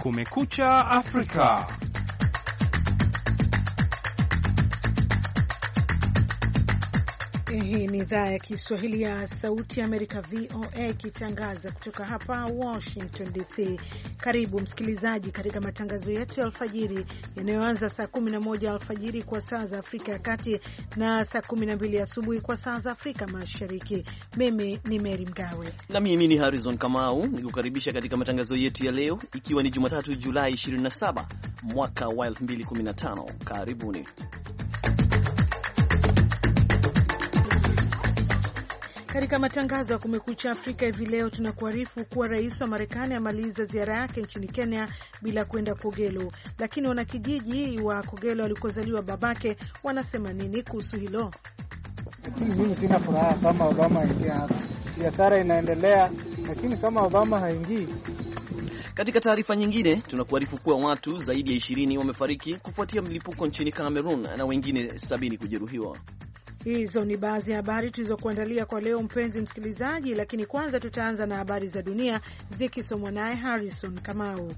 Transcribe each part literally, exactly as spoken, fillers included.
Kumekucha Afrika. Hii ni idhaa ya Kiswahili ya Sauti ya Amerika, V O A, ikitangaza kutoka hapa Washington D C. Karibu msikilizaji katika matangazo yetu ya alfajiri yanayoanza saa kumi na moja alfajiri kwa saa za Afrika ya Kati na saa kumi na mbili asubuhi kwa saa za Afrika Mashariki. Mimi ni Mary Mgawe na mimi ni Harrison Kamau nikukaribisha katika matangazo yetu ya leo, ikiwa ni Jumatatu Julai ishirini na saba mwaka wa elfu mbili kumi na tano. Karibuni. Katika matangazo ya Kumekucha Afrika hivi leo tunakuarifu kuwa rais wa Marekani amaliza ziara yake nchini Kenya bila kwenda Kogelo, lakini wanakijiji wa Kogelo walikozaliwa babake wanasema nini kuhusu hilo? Mimi sina furaha kama Obama aingia hapa. Biashara inaendelea, lakini kama Obama haingii. Katika taarifa nyingine tunakuarifu kuwa watu zaidi ya ishirini wamefariki kufuatia mlipuko nchini Cameroon na wengine sabini kujeruhiwa. Hizo ni baadhi ya habari tulizokuandalia kwa leo, mpenzi msikilizaji, lakini kwanza tutaanza na habari za dunia zikisomwa naye Harrison Kamau.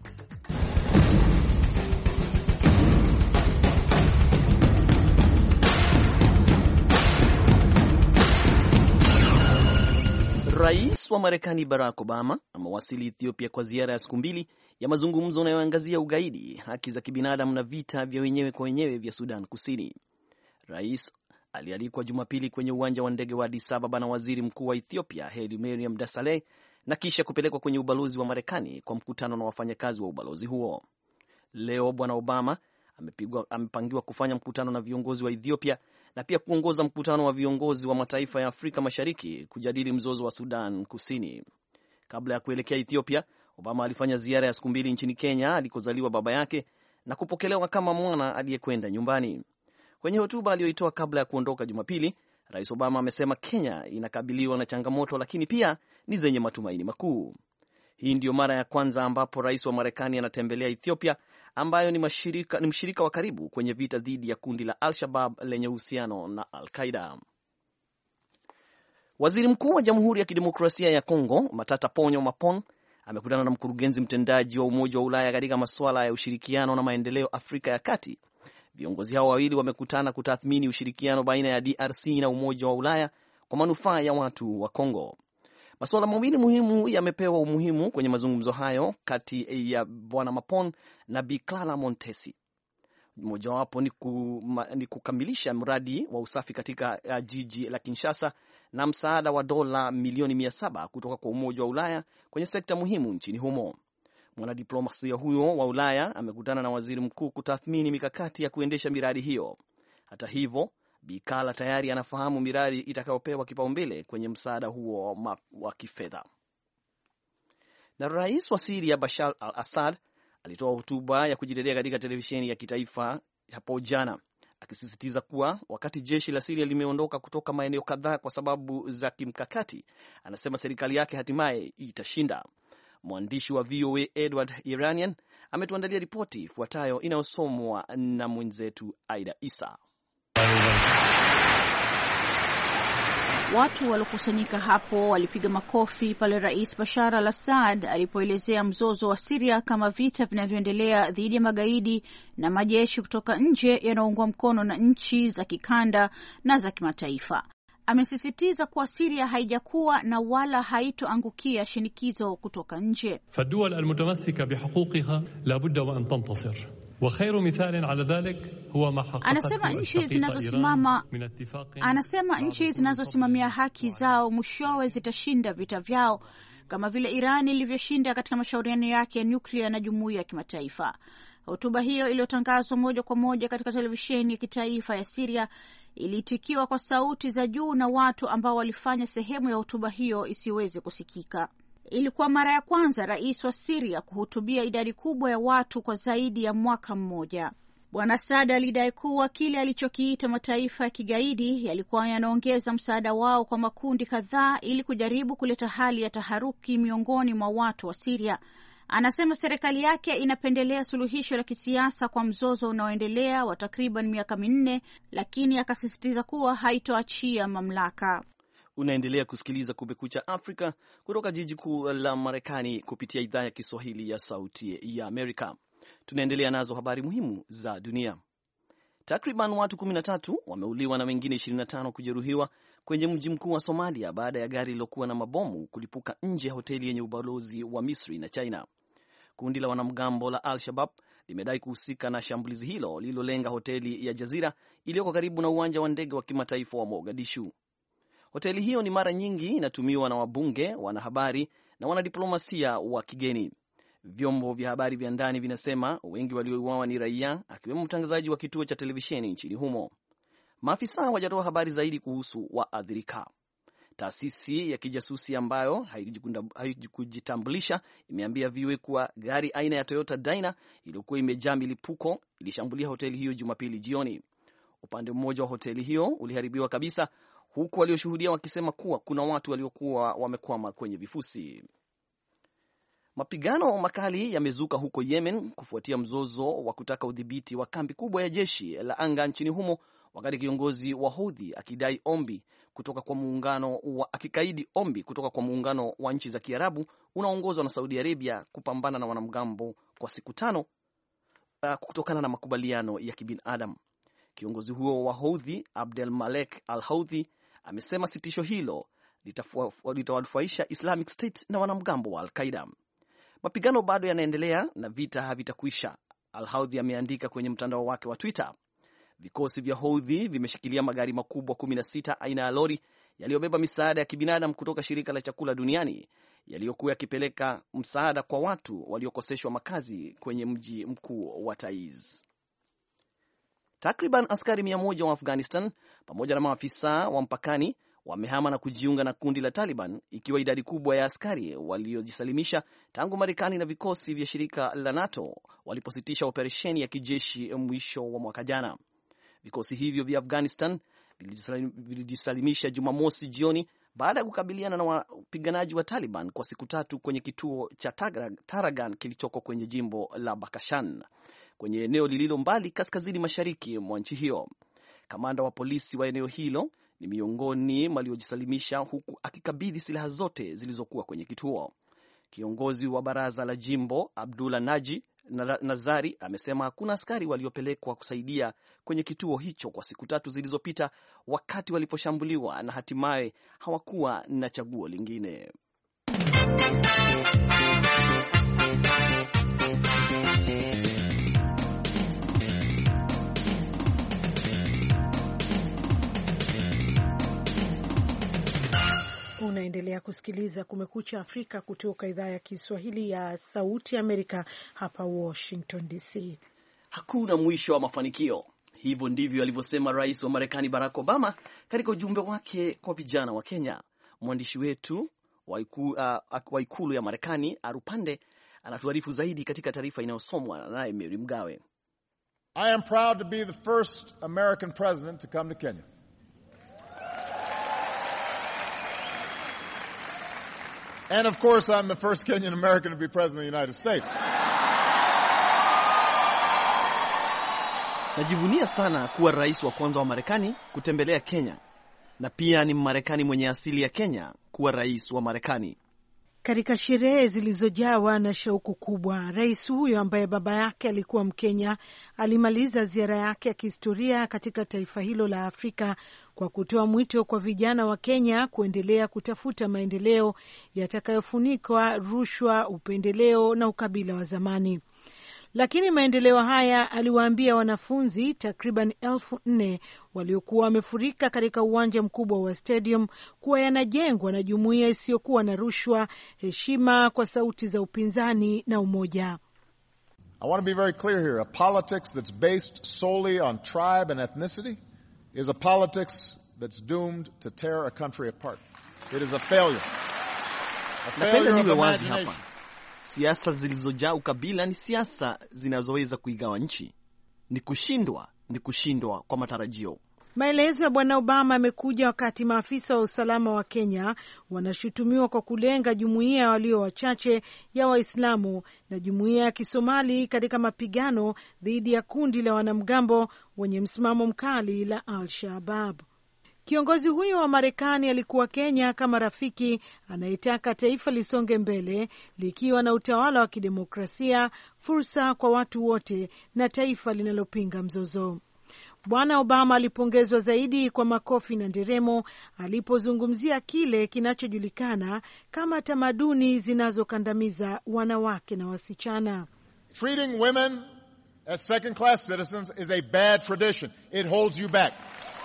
Rais wa Marekani Barack Obama amewasili Ethiopia kwa ziara ya siku mbili ya mazungumzo yanayoangazia ugaidi, haki za kibinadamu na vita vya wenyewe kwa wenyewe vya Sudan Kusini. Rais alialikwa Jumapili kwenye uwanja wa ndege wa Addis Ababa na waziri mkuu wa Ethiopia Haile Mariam Desalegn na kisha kupelekwa kwenye ubalozi wa Marekani kwa mkutano na wafanyakazi wa ubalozi huo. Leo Bwana Obama amepigwa, amepangiwa kufanya mkutano na viongozi wa Ethiopia na pia kuongoza mkutano wa viongozi wa mataifa ya Afrika Mashariki kujadili mzozo wa Sudan Kusini. Kabla ya kuelekea Ethiopia, Obama alifanya ziara ya siku mbili nchini Kenya alikozaliwa baba yake na kupokelewa kama mwana aliyekwenda nyumbani. Kwenye hotuba aliyoitoa kabla ya kuondoka Jumapili, Rais Obama amesema Kenya inakabiliwa na changamoto lakini pia ni zenye matumaini makuu. Hii ndiyo mara ya kwanza ambapo rais wa Marekani anatembelea Ethiopia, ambayo ni mshirika, ni mshirika wa karibu kwenye vita dhidi ya kundi la Al-Shabaab lenye uhusiano na Al-Qaeda. Waziri Mkuu wa Jamhuri ya Kidemokrasia ya Kongo, Matata Ponyo Mapon, amekutana na mkurugenzi mtendaji wa Umoja wa Ulaya katika masuala ya ushirikiano na maendeleo Afrika ya Kati. Viongozi hao wawili wamekutana kutathmini ushirikiano baina ya D R C na Umoja wa Ulaya kwa manufaa ya watu wa Kongo. Masuala mawili muhimu yamepewa umuhimu kwenye mazungumzo hayo kati ya Bwana Mapon na Bi Clara Montesi. Mojawapo ni, ku, ni kukamilisha mradi wa usafi katika uh, jiji la Kinshasa na msaada wa dola milioni mia saba kutoka kwa Umoja wa Ulaya kwenye sekta muhimu nchini humo. Mwanadiplomasia huyo wa Ulaya amekutana na waziri mkuu kutathmini mikakati ya kuendesha miradi hiyo. Hata hivyo, Bikala tayari anafahamu miradi itakayopewa kipaumbele kwenye msaada huo wa kifedha. Na rais wa Syria Bashar al-Assad alitoa hotuba ya kujitetea katika televisheni ya kitaifa hapo jana, akisisitiza kuwa wakati jeshi la Syria limeondoka kutoka maeneo kadhaa kwa sababu za kimkakati, anasema serikali yake hatimaye itashinda. Mwandishi wa V O A Edward Iranian ametuandalia ripoti ifuatayo inayosomwa na mwenzetu Aida Isa. Watu waliokusanyika hapo walipiga makofi pale Rais Bashar al-Assad alipoelezea mzozo wa Syria kama vita vinavyoendelea dhidi ya magaidi na majeshi kutoka nje yanayoungwa mkono na nchi za kikanda na za kimataifa. Amesisitiza kuwa Syria haijakuwa na wala haitoangukia shinikizo kutoka nje. فالدول المتمسكة بحقوقها لابد وأن تنتصر وخير مثال على ذلك هو ما حققته. Anasema nchi zinazosimama Anasema nchi zinazosimamia haki zao mwishowe zitashinda vita vyao, kama vile Iran ilivyoshinda katika mashauriano yake ya nyuklia na jumuiya ya kimataifa. Hotuba hiyo iliyotangazwa moja kwa moja katika televisheni ya kitaifa ya Syria ilitikiwa kwa sauti za juu na watu ambao walifanya sehemu ya hotuba hiyo isiweze kusikika. Ilikuwa mara ya kwanza rais wa Syria kuhutubia idadi kubwa ya watu kwa zaidi ya mwaka mmoja. Bwana Assad alidai kuwa kile alichokiita mataifa ya kigaidi yalikuwa yanaongeza msaada wao kwa makundi kadhaa ili kujaribu kuleta hali ya taharuki miongoni mwa watu wa Syria. Anasema serikali yake inapendelea suluhisho la kisiasa kwa mzozo unaoendelea wa takriban miaka minne, lakini akasisitiza kuwa haitoachia mamlaka. Unaendelea kusikiliza Kumekucha Afrika kutoka jiji kuu la Marekani kupitia idhaa ya Kiswahili ya Sauti ya Amerika. Tunaendelea nazo habari muhimu za dunia. Takriban watu kumi na tatu wameuliwa na wengine ishirini na tano kujeruhiwa kwenye mji mkuu wa Somalia baada ya gari lilokuwa na mabomu kulipuka nje ya hoteli yenye ubalozi wa Misri na China. Kundi la wanamgambo la Al-Shabab limedai kuhusika na shambulizi hilo lililolenga hoteli ya Jazira iliyoko karibu na uwanja wa ndege wa kimataifa wa Mogadishu. Hoteli hiyo ni mara nyingi inatumiwa na wabunge, wanahabari na wanadiplomasia wa kigeni. Vyombo vya habari vya ndani vinasema wengi waliouawa ni raia, akiwemo mtangazaji wa kituo cha televisheni nchini humo. Maafisa hawajatoa habari zaidi kuhusu waathirika. Taasisi ya kijasusi ambayo haikujitambulisha imeambia V O A kuwa gari aina ya Toyota Dyna iliyokuwa imejaa milipuko ilishambulia hoteli hiyo Jumapili jioni. Upande mmoja wa hoteli hiyo uliharibiwa kabisa, huku walioshuhudia wakisema kuwa kuna watu waliokuwa wamekwama kwenye vifusi. Mapigano makali yamezuka huko Yemen kufuatia mzozo wa kutaka udhibiti wa kambi kubwa ya jeshi la anga nchini humo, wakati kiongozi wa Houthi akidai ombi kutoka kwa muungano wa akikaidi ombi kutoka kwa muungano wa nchi za Kiarabu unaoongozwa na Saudi Arabia kupambana na wanamgambo kwa siku tano uh, kutokana na makubaliano ya kibinadamu. Kiongozi huo wa Houthi, Abdel Malek Al-Houthi, amesema sitisho hilo litawanufaisha Islamic State na wanamgambo wa Al-Qaeda. Mapigano bado yanaendelea na vita havitakwisha, Al-Houthi ameandika kwenye mtandao wake wa Twitter. Vikosi vya Houthi vimeshikilia magari makubwa kumi na sita aina ya lori yaliyobeba misaada ya kibinadamu kutoka shirika la chakula duniani, yaliyokuwa yakipeleka msaada kwa watu waliokoseshwa makazi kwenye mji mkuu wa Taiz. Takriban askari mia moja wa Afghanistan pamoja na maafisa wa mpakani wamehama na kujiunga na kundi la Taliban, ikiwa idadi kubwa ya askari waliojisalimisha tangu Marekani na vikosi vya shirika la NATO walipositisha operesheni ya kijeshi mwisho wa mwaka jana. Vikosi hivyo vya Afghanistan vilijisalimisha Jumamosi jioni baada ya kukabiliana na wapiganaji wa Taliban kwa siku tatu kwenye kituo cha Taragan kilichoko kwenye jimbo la Bakashan, kwenye eneo lililo mbali kaskazini mashariki mwa nchi hiyo. Kamanda wa polisi wa eneo hilo ni miongoni waliojisalimisha, huku akikabidhi silaha zote zilizokuwa kwenye kituo. Kiongozi wa baraza la jimbo Abdullah Naji Nazari amesema hakuna askari waliopelekwa kusaidia kwenye kituo hicho kwa siku tatu zilizopita, wakati waliposhambuliwa na hatimaye hawakuwa na chaguo lingine. Unaendelea kusikiliza Kumekucha Afrika kutoka idhaa ya Kiswahili ya Sauti Amerika hapa Washington D C. Hakuna mwisho wa mafanikio. Hivyo ndivyo alivyosema Rais wa Marekani Barack Obama katika ujumbe wake kwa vijana wa Kenya. Mwandishi wetu wa uh, ikulu ya Marekani Arupande anatuarifu zaidi katika taarifa inayosomwa naye Mary Mgawe. I am proud to be the first American president to come to Kenya. And of course, I'm the first Kenyan American to be president of the United States. Najivunia sana kuwa rais wa kwanza wa Marekani kutembelea Kenya, na pia ni Marekani mwenye asili ya Kenya kuwa rais wa Marekani. Katika sherehe zilizojawa na shauku kubwa, rais huyo ambaye baba yake alikuwa Mkenya alimaliza ziara yake ya kihistoria katika taifa hilo la Afrika kwa kutoa mwito kwa vijana wa Kenya kuendelea kutafuta maendeleo yatakayofunikwa rushwa, upendeleo na ukabila wa zamani. Lakini maendeleo haya, aliwaambia wanafunzi takriban elfu nne waliokuwa wamefurika katika uwanja mkubwa wa stadium, kuwa yanajengwa na jumuiya isiyokuwa na rushwa, heshima kwa sauti za upinzani na umoja. I want to be very clear here. A politics that's based solely on tribe and ethnicity is a politics that's doomed to tear a country apart. It is a failure. A failure of imagination. Siasa zilizojaa ukabila ni siasa zinazoweza kuigawa nchi. Ni kushindwa, ni kushindwa kwa matarajio. Maelezo ya Bwana Obama yamekuja wakati maafisa wa usalama wa Kenya wanashutumiwa kwa kulenga jumuiya walio wachache ya Waislamu na jumuiya ya Kisomali katika mapigano dhidi ya kundi la wanamgambo wenye msimamo mkali la Al-Shabaab. Kiongozi huyo wa Marekani alikuwa Kenya kama rafiki anayetaka taifa lisonge mbele likiwa na utawala wa kidemokrasia, fursa kwa watu wote na taifa linalopinga mzozo. Bwana Obama alipongezwa zaidi kwa makofi na nderemo alipozungumzia kile kinachojulikana kama tamaduni zinazokandamiza wanawake na wasichana. Treating women as second-class citizens is a bad tradition. It holds you back.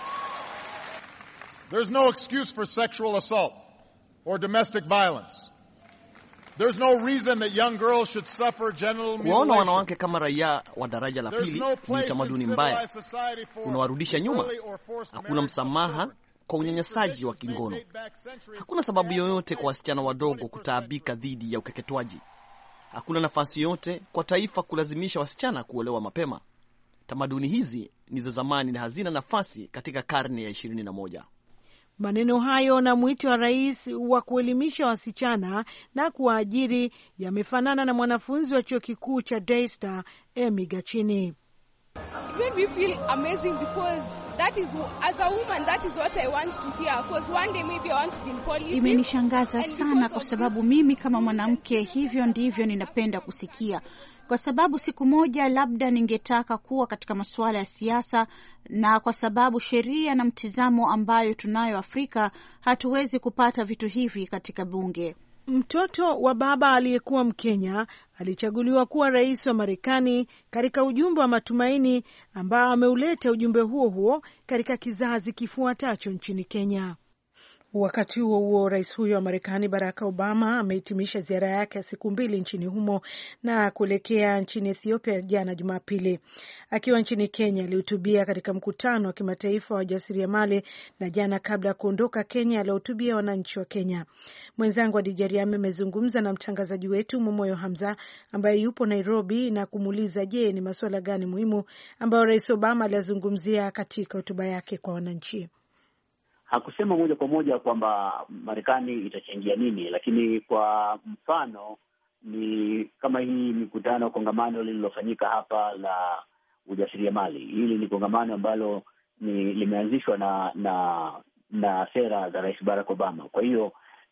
There's no excuse for sexual assault or domestic violence. There's no reason that young girls should suffer genital mutilation. Kuona wanawake kama raia wa daraja la pili ni utamaduni mbaya, unawarudisha nyuma. Hakuna msamaha kwa unyanyasaji wa kingono. Hakuna sababu yoyote kwa wasichana wadogo kutaabika dhidi ya ukeketwaji. Hakuna nafasi yote kwa taifa kulazimisha wasichana kuolewa mapema. Tamaduni hizi ni za zamani na hazina nafasi katika karne ya ishirini na moja. Maneno hayo na mwito wa rais wa kuelimisha wasichana na kuwaajiri yamefanana na mwanafunzi wa chuo kikuu cha Daystar, Amy Gachini. Even we feel amazing because that is, as a woman, that is what I want to hear, because one day maybe I want to be in politics. Imenishangaza sana kwa sababu mimi kama mwanamke hivyo ndivyo ninapenda kusikia. Kwa sababu siku moja labda ningetaka kuwa katika masuala ya siasa, na kwa sababu sheria na mtizamo ambayo tunayo Afrika, hatuwezi kupata vitu hivi katika bunge. Mtoto wa baba aliyekuwa Mkenya alichaguliwa kuwa rais wa Marekani katika ujumbe wa matumaini ambao ameuleta ujumbe huo huo katika kizazi kifuatacho nchini Kenya. Wakati huo huo, rais huyo wa Marekani Barack Obama amehitimisha ziara yake ya siku mbili nchini humo na kuelekea nchini Ethiopia jana Jumapili. Akiwa nchini Kenya, alihutubia katika mkutano wa kimataifa wa wajasiriamali, na jana kabla ya kuondoka Kenya alihutubia wananchi wa Kenya. Mwenzangu Adija Riami amezungumza na mtangazaji wetu Momoyo Hamza ambaye yupo Nairobi na kumuuliza, je, ni masuala gani muhimu ambayo rais Obama alizungumzia katika hotuba yake kwa wananchi. Hakusema moja kwa moja kwamba Marekani itachangia nini, lakini kwa mfano ni kama hii mikutano kongamano lililofanyika hapa la ujasiriamali. Hili ni kongamano ambalo ni limeanzishwa na na na sera za Rais Barack Obama. Kwa hiyo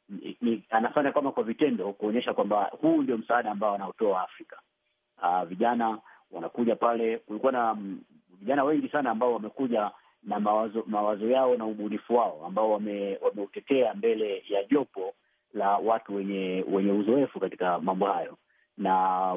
ni, anafanya kama kwa vitendo kuonyesha kwamba huu ndio msaada ambao anaotoa Afrika. Uh, vijana wanakuja pale, kulikuwa na vijana wengi sana ambao wamekuja na mawazo mawazo yao na ubunifu wao ambao wame, wameutetea mbele ya jopo la watu wenye wenye uzoefu katika mambo hayo, na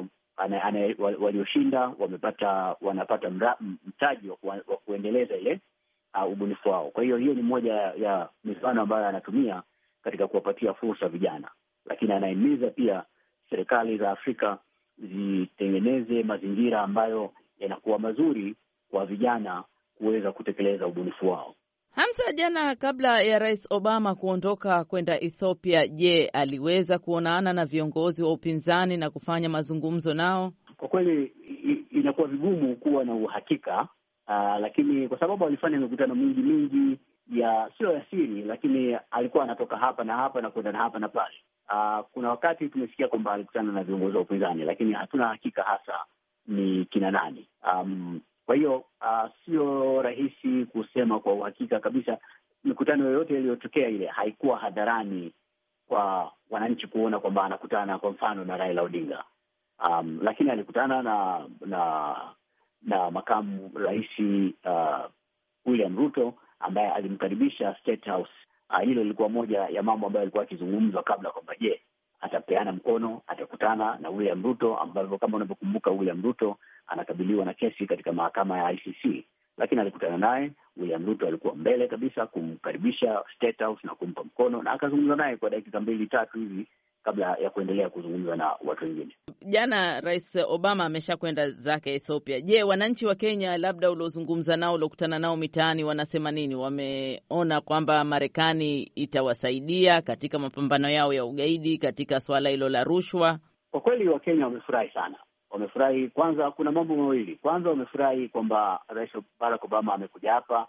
walioshinda wamepata wanapata mra, mtaji wa, wa kuendeleza ile uh, ubunifu wao. Kwa hiyo hiyo ni moja ya mifano ambayo anatumia katika kuwapatia fursa vijana, lakini anahimiza pia serikali za Afrika zitengeneze mazingira ambayo yanakuwa mazuri kwa vijana kuweza kutekeleza ubunifu wao. Hamza, jana kabla ya Rais Obama kuondoka kwenda Ethiopia, je, aliweza kuonana na viongozi wa upinzani na kufanya mazungumzo nao? Kwa kweli inakuwa vigumu kuwa na uhakika, uh, lakini kwa sababu alifanya mikutano mingi mingi ya sio ya siri, lakini alikuwa anatoka hapa na hapa na kwenda na hapa na pale. Uh, kuna wakati tumesikia kwamba alikutana na viongozi wa upinzani, lakini hatuna hakika hasa ni kina nani. Um, Kwa hiyo uh, sio rahisi kusema kwa uhakika kabisa. Mikutano yoyote iliyotokea ile haikuwa hadharani kwa wananchi kuona kwamba anakutana kwa mfano na Raila Odinga. Um, lakini alikutana na na na makamu rais uh, William Ruto ambaye alimkaribisha State House. Uh, hilo lilikuwa moja ya mambo ambayo alikuwa akizungumzwa kabla kwamba je, atapeana mkono, atakutana na William Ruto, ambavyo kama unavyokumbuka William Ruto anakabiliwa na kesi katika mahakama ya I C C, lakini alikutana naye. William Ruto alikuwa mbele kabisa kumkaribisha State House na kumpa mkono, na akazungumza naye kwa dakika mbili tatu hivi kabla ya kuendelea kuzungumza na watu wengine. Jana Rais Obama ameshakwenda zake Ethiopia. Je, wananchi wa Kenya labda uliozungumza nao, uliokutana nao mitaani, wanasema nini? Wameona kwamba Marekani itawasaidia katika mapambano yao ya ugaidi, katika swala hilo la rushwa? Kwa kweli wa Kenya wamefurahi sana. Wamefurahi, kwanza kuna mambo mawili. Kwanza wamefurahi kwamba Rais Barack Obama amekuja hapa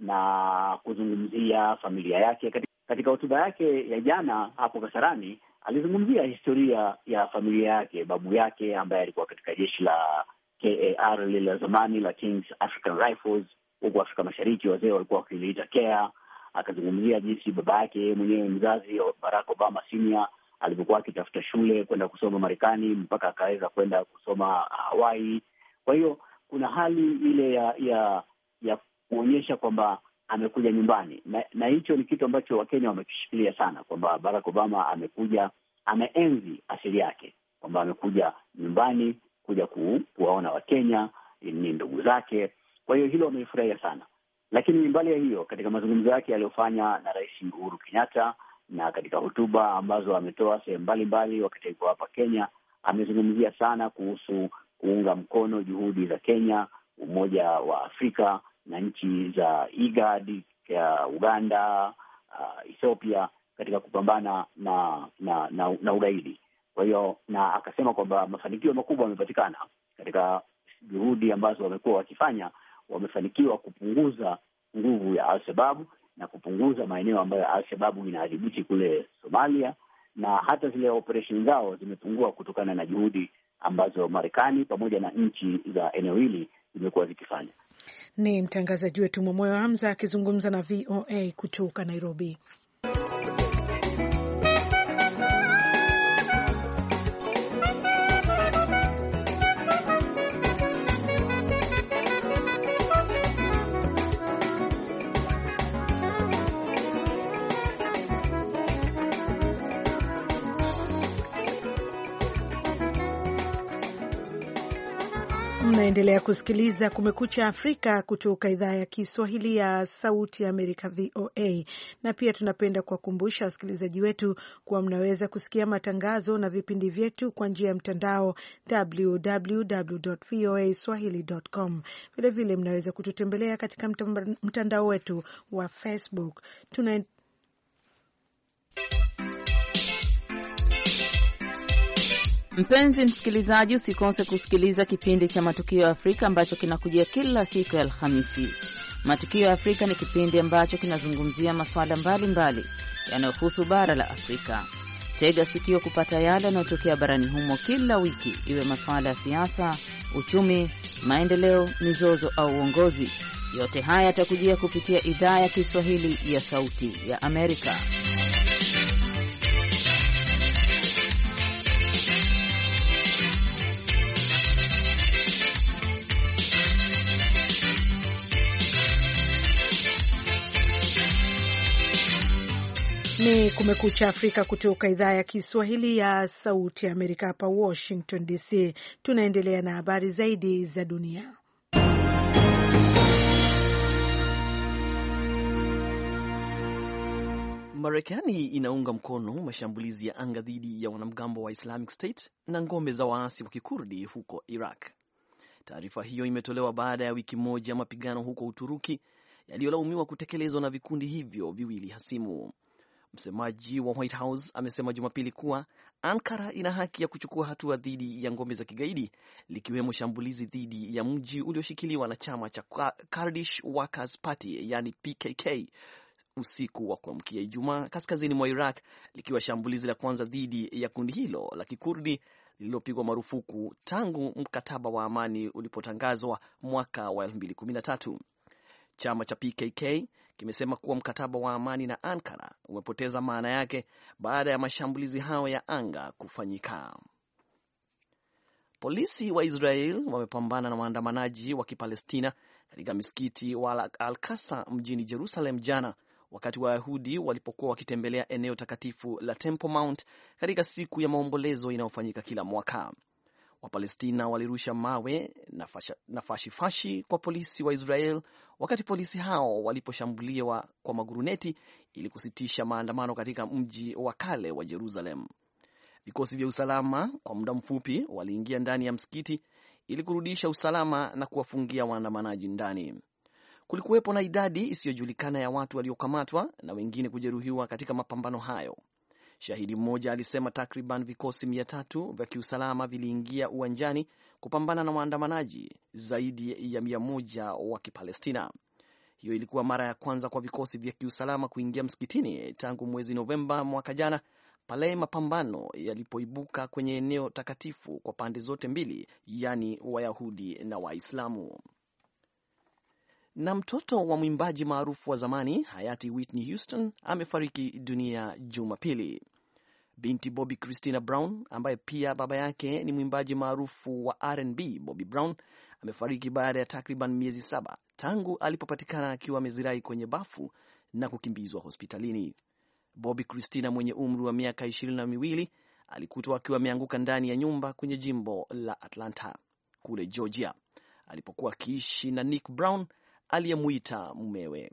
na kuzungumzia familia yake. Katika hotuba yake ya jana hapo Kasarani alizungumzia historia ya familia yake, babu yake ambaye alikuwa katika jeshi la K A R lile la zamani la King's African Rifles huko Afrika Mashariki, wazee walikuwa wakiliita K A R. akazungumzia jinsi baba yake mwenyewe mzazi Barack Obama Senior alivyokuwa akitafuta shule kwenda kusoma Marekani mpaka akaweza kwenda kusoma Hawaii. Kwa hiyo kuna hali ile ya ya ya kuonyesha kwamba amekuja nyumbani, na, na hicho ni kitu ambacho Wakenya wamekishikilia sana, kwamba Barack Obama amekuja, ameenzi asili yake, kwamba amekuja nyumbani kuja ku, kuwaona Wakenya, ni ndugu zake. Kwa hiyo hilo wamelifurahia sana. Lakini mbali ya hiyo, katika mazungumzo yake aliyofanya na Rais Uhuru Kenyatta na katika hotuba ambazo ametoa sehemu mbalimbali wakati yuko hapa Kenya, amezungumzia sana kuhusu kuunga mkono juhudi za Kenya, Umoja wa Afrika na nchi za IGAD ya Uganda, uh, Ethiopia katika kupambana na na, na, na ugaidi. Kwa hiyo na akasema kwamba mafanikio makubwa yamepatikana katika juhudi ambazo wamekuwa wakifanya. Wamefanikiwa kupunguza nguvu ya Al-Shabaab na kupunguza maeneo ambayo Al-Shabaab inadhibiti kule Somalia, na hata zile operesheni zao zimepungua kutokana na juhudi ambazo Marekani pamoja na nchi za eneo hili zimekuwa zikifanya. Ni mtangazaji wetu Mwamoyo Hamza akizungumza na V O A kutoka Nairobi. Mnaendelea kusikiliza Kumekucha Afrika kutoka idhaa ya Kiswahili ya Sauti ya Amerika, V O A. Na pia tunapenda kuwakumbusha wasikilizaji wetu kuwa mnaweza kusikia matangazo na vipindi vyetu kwa njia ya mtandao w w w dot v o a swahili dot com. Vile vile mnaweza kututembelea katika mtandao wetu wa Facebook. Tuna Mpenzi msikilizaji, usikose kusikiliza kipindi cha Matukio ya Afrika ambacho kinakujia kila siku ya Alhamisi. Matukio ya Afrika ni kipindi ambacho kinazungumzia masuala mbalimbali yanayohusu bara la Afrika. Tega sikio kupata yale yanayotokea barani humo kila wiki, iwe masuala ya siasa, uchumi, maendeleo, mizozo au uongozi. Yote haya yatakujia kupitia idhaa ya Kiswahili ya Sauti ya Amerika. Ni Kumekucha Afrika kutoka idhaa ya Kiswahili ya Sauti ya Amerika hapa Washington D C. Tunaendelea na habari zaidi za dunia. Marekani inaunga mkono mashambulizi ya anga dhidi ya wanamgambo wa Islamic State na ngome za waasi wa Kikurdi huko Iraq. Taarifa hiyo imetolewa baada ya wiki moja mapigano huko Uturuki yaliyolaumiwa kutekelezwa na vikundi hivyo viwili hasimu. Msemaji wa White House amesema Jumapili kuwa Ankara ina haki ya kuchukua hatua dhidi ya ngome za kigaidi, likiwemo shambulizi dhidi ya mji ulioshikiliwa na chama cha Kurdish Workers Party yani P K K usiku wa kuamkia Ijumaa kaskazini mwa Iraq, likiwa shambulizi la kwanza dhidi ya kundi hilo la Kikurdi lililopigwa marufuku tangu mkataba wa amani ulipotangazwa mwaka wa elfu mbili kumi na tatu. Chama cha P K K kimesema kuwa mkataba wa amani na Ankara umepoteza maana yake baada ya mashambulizi hayo ya anga kufanyika. Polisi wa Israel wamepambana na waandamanaji wa Kipalestina katika msikiti wa Al-Aqsa mjini Jerusalem jana, wakati Wayahudi walipokuwa wakitembelea eneo takatifu la Temple Mount katika siku ya maombolezo inayofanyika kila mwaka. Wapalestina walirusha mawe na fashifashi kwa polisi wa Israel wakati polisi hao waliposhambuliwa kwa maguruneti ili kusitisha maandamano katika mji wa kale wa Jerusalem. Vikosi vya usalama kwa muda mfupi waliingia ndani ya msikiti ili kurudisha usalama na kuwafungia waandamanaji ndani. Kulikuwepo na idadi isiyojulikana ya watu waliokamatwa na wengine kujeruhiwa katika mapambano hayo. Shahidi mmoja alisema takriban vikosi mia tatu vya kiusalama viliingia uwanjani kupambana na waandamanaji zaidi ya mia moja wa Kipalestina. Hiyo ilikuwa mara ya kwanza kwa vikosi vya kiusalama kuingia msikitini tangu mwezi Novemba mwaka jana, pale mapambano yalipoibuka kwenye eneo takatifu kwa pande zote mbili, yani Wayahudi na Waislamu. Na mtoto wa mwimbaji maarufu wa zamani hayati Whitney Houston amefariki dunia Jumapili. Binti Bobby Christina Brown, ambaye pia baba yake ni mwimbaji maarufu wa R and B, Bobby Brown, amefariki baada ya takriban miezi saba tangu alipopatikana akiwa amezirai kwenye bafu na kukimbizwa hospitalini. Bobby Christina mwenye umri wa miaka ishirini na miwili alikutwa akiwa ameanguka ndani ya nyumba kwenye jimbo la Atlanta kule Georgia alipokuwa akiishi na Nick Brown aliyemuita mumewe.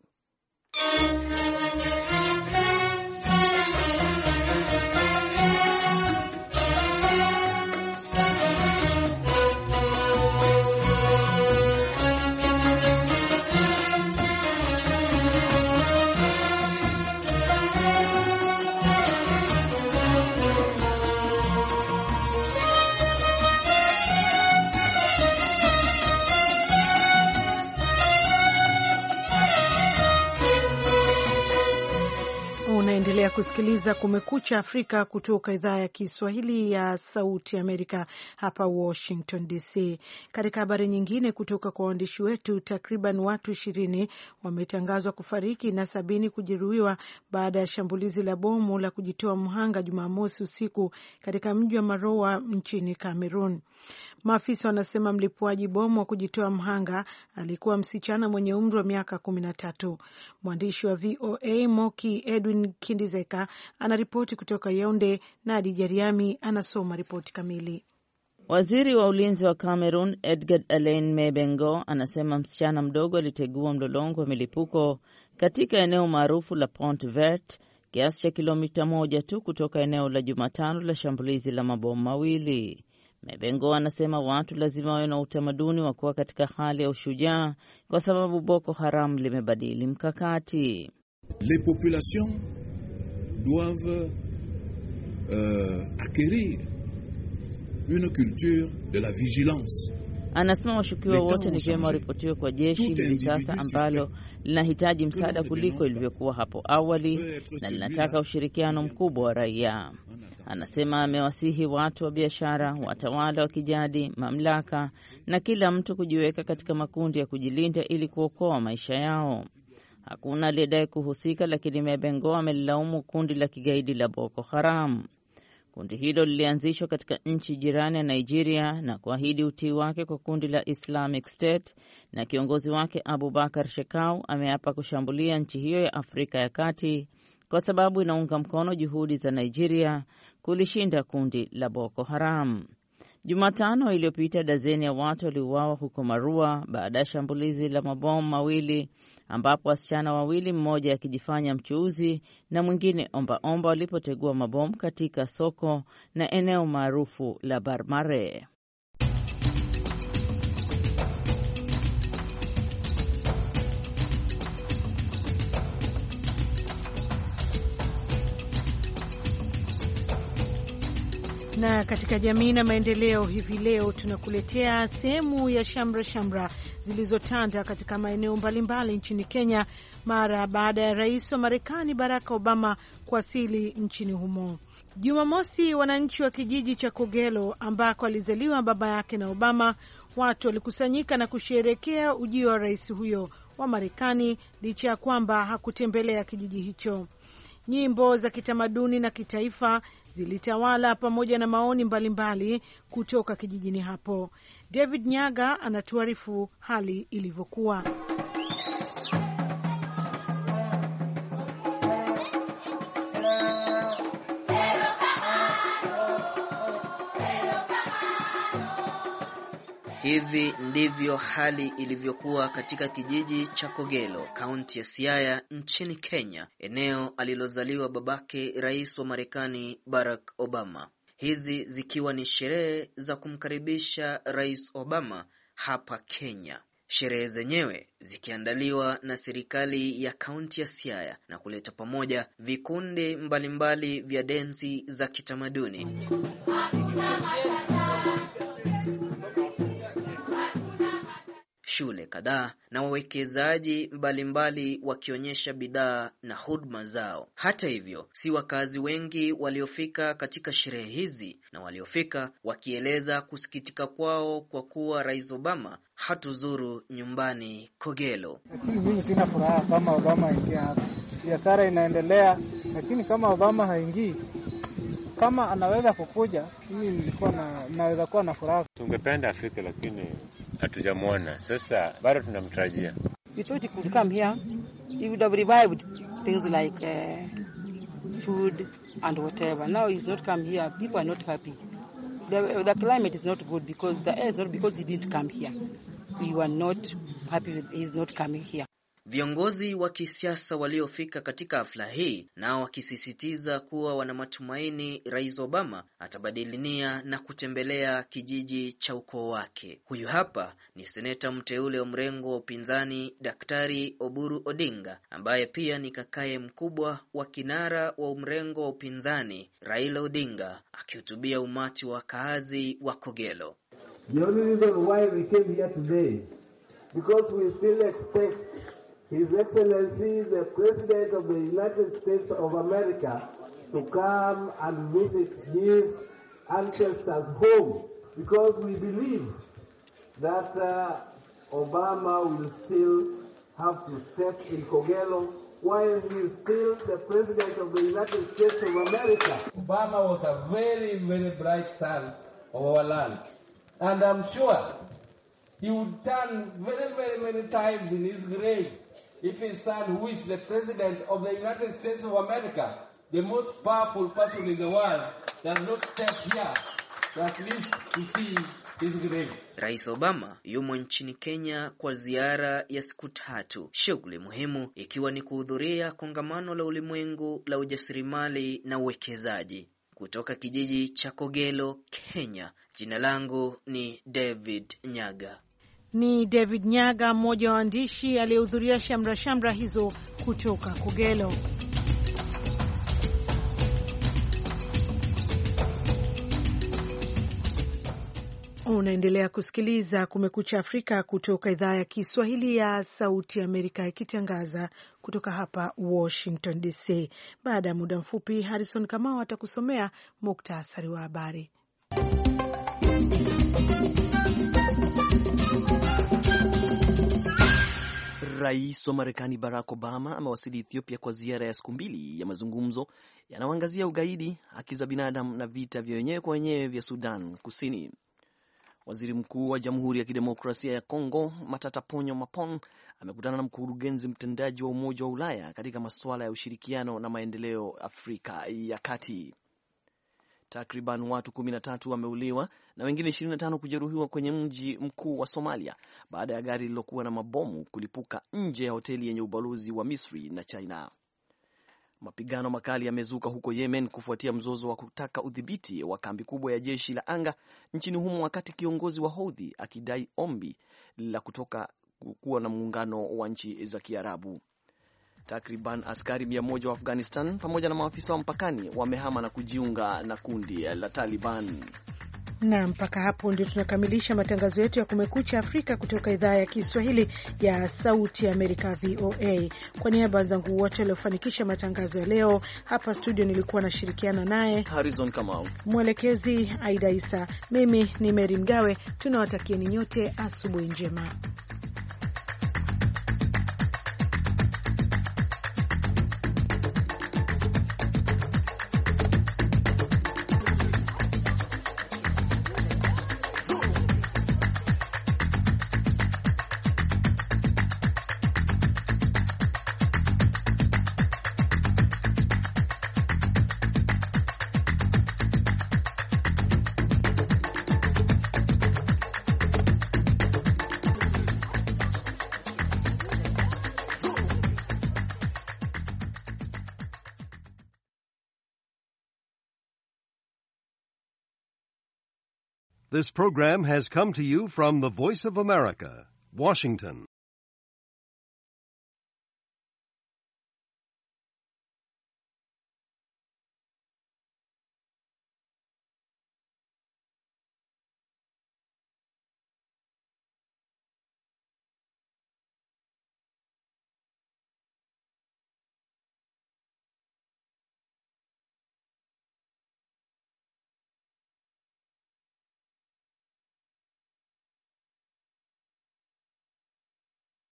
Unaendelea kusikiliza Kumekucha Afrika kutoka idhaa ya Kiswahili ya Sauti Amerika hapa Washington D C. Katika habari nyingine kutoka kwa waandishi wetu, takriban watu ishirini wametangazwa kufariki na sabini kujeruhiwa baada ya shambulizi la bomu la kujitoa mhanga Jumamosi usiku katika mji wa Maroa nchini Cameroon. Maafisa wanasema mlipuaji bomu wa kujitoa mhanga alikuwa msichana mwenye umri wa miaka kumi na tatu. Mwandishi wa V O A Moki Edwin Kindizeka anaripoti kutoka Yaounde na Adija Riami anasoma ripoti kamili. Waziri wa ulinzi wa Cameroon Edgar Alain Mebengo anasema msichana mdogo alitegua mlolongo wa milipuko katika eneo maarufu la Pont Vert, kiasi cha kilomita moja tu kutoka eneo la Jumatano la shambulizi la mabomu mawili. Mebengo anasema watu lazima wawe na utamaduni wa kuwa katika hali ya ushujaa kwa sababu Boko Haram limebadili mkakati. Les populations doivent euh, acquérir une culture de la vigilance. Anasema washukiwa wote ni vyema waripotiwe kwa jeshi hivi sasa ambalo linahitaji msaada kuliko ilivyokuwa hapo awali na linataka ushirikiano mkubwa wa raia. Anasema amewasihi watu wa biashara, watawala wa kijadi, mamlaka na kila mtu kujiweka katika makundi ya kujilinda ili kuokoa maisha yao. Hakuna aliyedai kuhusika, lakini Mebengo amelaumu kundi la kigaidi la Boko Haram. Kundi hilo lilianzishwa katika nchi jirani ya Nigeria na kuahidi utii wake kwa kundi la Islamic State, na kiongozi wake Abubakar Shekau ameapa kushambulia nchi hiyo ya Afrika ya Kati kwa sababu inaunga mkono juhudi za Nigeria kulishinda kundi la Boko Haram. Jumatano iliyopita dazeni ya watu waliuawa huko Marua baada ya shambulizi la mabomu mawili ambapo wasichana wawili, mmoja akijifanya mchuuzi na mwingine omba omba, walipotegua mabomu katika soko na eneo maarufu la Barmare. Na katika jamii na maendeleo hivi leo tunakuletea sehemu ya shamra shamra zilizotanda katika maeneo mbalimbali nchini Kenya mara baada ya rais wa Marekani Barack Obama kuwasili nchini humo. Jumamosi, wananchi wa kijiji cha Kogelo ambako alizaliwa baba yake na Obama, watu walikusanyika na kusherehekea ujio wa rais huyo wa Marekani licha ya kwamba hakutembelea kijiji hicho. Nyimbo za kitamaduni na kitaifa zilitawala pamoja na maoni mbalimbali mbali kutoka kijijini hapo. David Nyaga anatuarifu hali ilivyokuwa. Hivi ndivyo hali ilivyokuwa katika kijiji cha Kogelo, kaunti ya Siaya nchini Kenya, eneo alilozaliwa babake rais wa Marekani Barack Obama. Hizi zikiwa ni sherehe za kumkaribisha rais Obama hapa Kenya. Sherehe zenyewe zikiandaliwa na serikali ya kaunti ya Siaya na kuleta pamoja vikundi mbalimbali vya densi za kitamaduni. shule kadhaa na wawekezaji mbalimbali wakionyesha bidhaa na huduma zao. Hata hivyo, si wakazi wengi waliofika katika sherehe hizi, na waliofika wakieleza kusikitika kwao kwa kuwa Rais Obama hatuzuru nyumbani Kogelo. Lakini mimi sina furaha kama Obama haingia hapa. Biashara inaendelea, lakini kama Obama haingii, kama anaweza kukuja, mimi nilikuwa na naweza kuwa na furaha. Tungependa afike lakini hatujamuona. Sasa bado tunamtarajia. We thought he could come here. He would have revived things like uh, food and whatever. Now he's not come here. People are not happy. The, the climate is not good because the air is not because he didn't come here. We were not happy with he's not coming here. Viongozi wa kisiasa waliofika katika hafla hii nao wakisisitiza kuwa wana matumaini Rais Obama atabadili nia na kutembelea kijiji cha ukoo wake. Huyu hapa ni seneta mteule wa mrengo wa upinzani Daktari Oburu Odinga, ambaye pia ni kakaye mkubwa wa kinara wa mrengo wa upinzani Raila Odinga, akihutubia umati wa kaazi wa Kogelo. The only reason why we came here today because we still expect His Excellency, the President of the United States of America, to come and visit his ancestors' home, because we believe that uh, Obama will still have to step in Kogelo while he is still the President of the United States of America. Obama was a very, very bright son of our land, and I'm sure he would turn very, very many times in his grave if his son, who is the President of the United States of America, the most powerful person in the world, does not step here to at least to see his grave. Rais Obama yumo nchini Kenya kwa ziara ya siku tatu, shughuli muhimu ikiwa ni kuhudhuria kongamano la ulimwengu la ujasiriamali na uwekezaji. Kutoka kijiji cha Kogelo, Kenya, jina langu ni David Nyaga. Ni David Nyaga, mmoja wa waandishi aliyehudhuria shamra shamra hizo kutoka Kogelo. Unaendelea kusikiliza Kumekucha Afrika kutoka idhaa ya Kiswahili ya Sauti ya Amerika, ikitangaza kutoka hapa Washington D C. Baada ya muda mfupi, Harrison Kamau atakusomea muktasari wa habari. Rais wa Marekani Barack Obama amewasili Ethiopia kwa ziara ya siku mbili ya mazungumzo yanayoangazia ugaidi, haki za binadamu na vita vya wenyewe kwa wenyewe vya Sudan Kusini. Waziri Mkuu wa Jamhuri ya Kidemokrasia ya Kongo Matata Ponyo Mapon amekutana na mkurugenzi mtendaji wa Umoja wa Ulaya katika masuala ya ushirikiano na maendeleo Afrika ya Kati. Takriban watu kumi na tatu wameuliwa na wengine ishirini na tano kujeruhiwa kwenye mji mkuu wa Somalia baada ya gari lilokuwa na mabomu kulipuka nje ya hoteli yenye ubalozi wa Misri na China. Mapigano makali yamezuka huko Yemen kufuatia mzozo wa kutaka udhibiti wa kambi kubwa ya jeshi la anga nchini humo, wakati kiongozi wa Houthi akidai ombi la kutoka kuwa na muungano wa nchi za Kiarabu. Takriban askari mia moja wa Afghanistan pamoja na maafisa wa mpakani wamehama na kujiunga na kundi la Taliban. Na mpaka hapo ndio tunakamilisha matangazo yetu ya Kumekucha Afrika kutoka idhaa ya Kiswahili ya Sauti ya Amerika V O A. Kwa niaba zangu wote waliofanikisha matangazo ya leo, hapa studio nilikuwa nashirikiana naye Harrison Kamau, mwelekezi Aida Isa, mimi ni Mary Mgawe. Tunawatakieni nyote asubuhi njema. This program has come to you from the Voice of America, Washington.